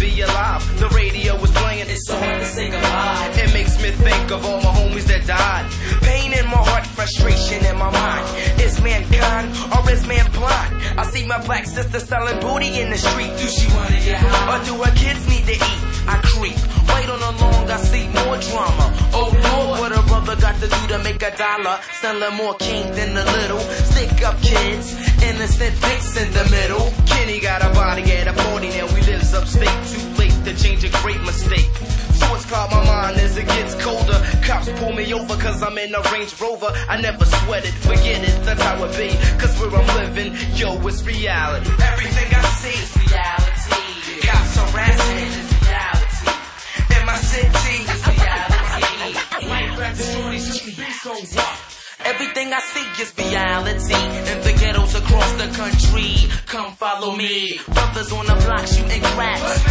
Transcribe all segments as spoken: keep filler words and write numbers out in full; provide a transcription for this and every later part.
be alive. The radio was playing, it's so hard to say goodbye. It makes me think of all my homies that died. Pain in my heart, frustration in my mind. Is mankind or is man blind? I see my black sister selling booty in the street. Do she wanna get high? Or do her kids need to eat? I creep, wait on the long, I see more drama. Oh Lord, what a brother got to do to make a dollar? Selling more king than the little. Stick up kids, innocent dicks in the middle. Kenny got a body at a party, now we lives upstate. Too late to change a great mistake. Thoughts cloud my mind as it gets colder. Cops pull me over cause I'm in a Range Rover. I never sweat it, forget it, that's how it be. Cause where I'm living, yo, it's reality. Everything I see is reality. Cops harassing it is reality. In my city is reality. Life back to shorties used to be so rough. Everything I see is reality. In the ghettos across the country, come follow me. Brothers on the block shooting cracks.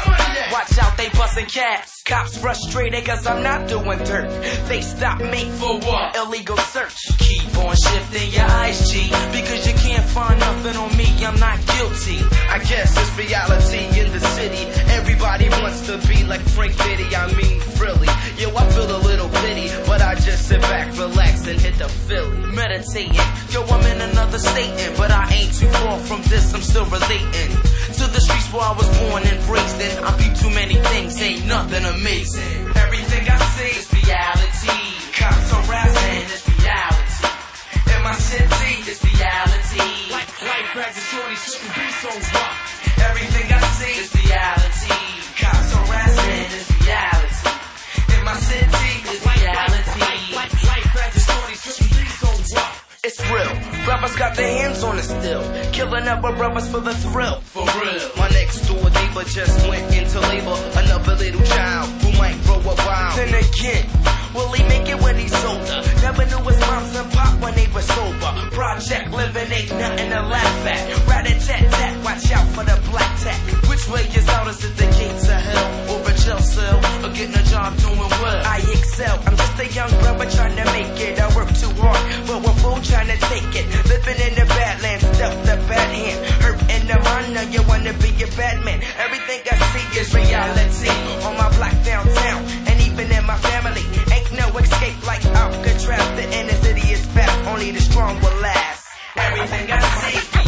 Watch out, they busting caps. Cops frustrated cause I'm not doing dirt. They stop me for what? Illegal search. Keep on shifting your eyes, G, because you can't find nothing on me, I'm not guilty. I guess it's reality in the city. Everybody wants to be like Frank Diddy, I mean Frilly. Yo, I feel a little pity, but I just sit back, relax, and hit the Philly. Meditating, yo, I'm in another state, but I ain't too far from this, I'm still relating to the streets where I was born and raised in. I view too many things, ain't nothing amazing. Everything I see is reality. Cops harassing is reality. In my city is reality. Life, life back to shorties used to be so rough. Everything I see is reality. Cops harassing is reality. In my city is reality. Life, life back to shorties used to be so rough. It's real. Brothers got their hands on it still. Killing other brothers for the thrill. For real. My next door neighbor just went into labor. Another little child who might grow up wild. Then again, will he make it when he's older? Never knew his moms and pop when they were sober. Project living ain't nothing to laugh at. Rat-a-tat-tat, watch out for the black tat. Which way is out? Is it the gates of hell? Or a jail cell? Or getting a job doing well? I excel. I'm just a young brother trying to make it. I work too hard, but we're full trying to take it. Living in the badlands, dealt the bad hand. Hurt in the mind, now you wanna be a bad man. Everything I see is reality. On my block downtown, and even in my family. Ain't no escape like Alcatraz. The inner city is fast, only the strong will last. Everything I see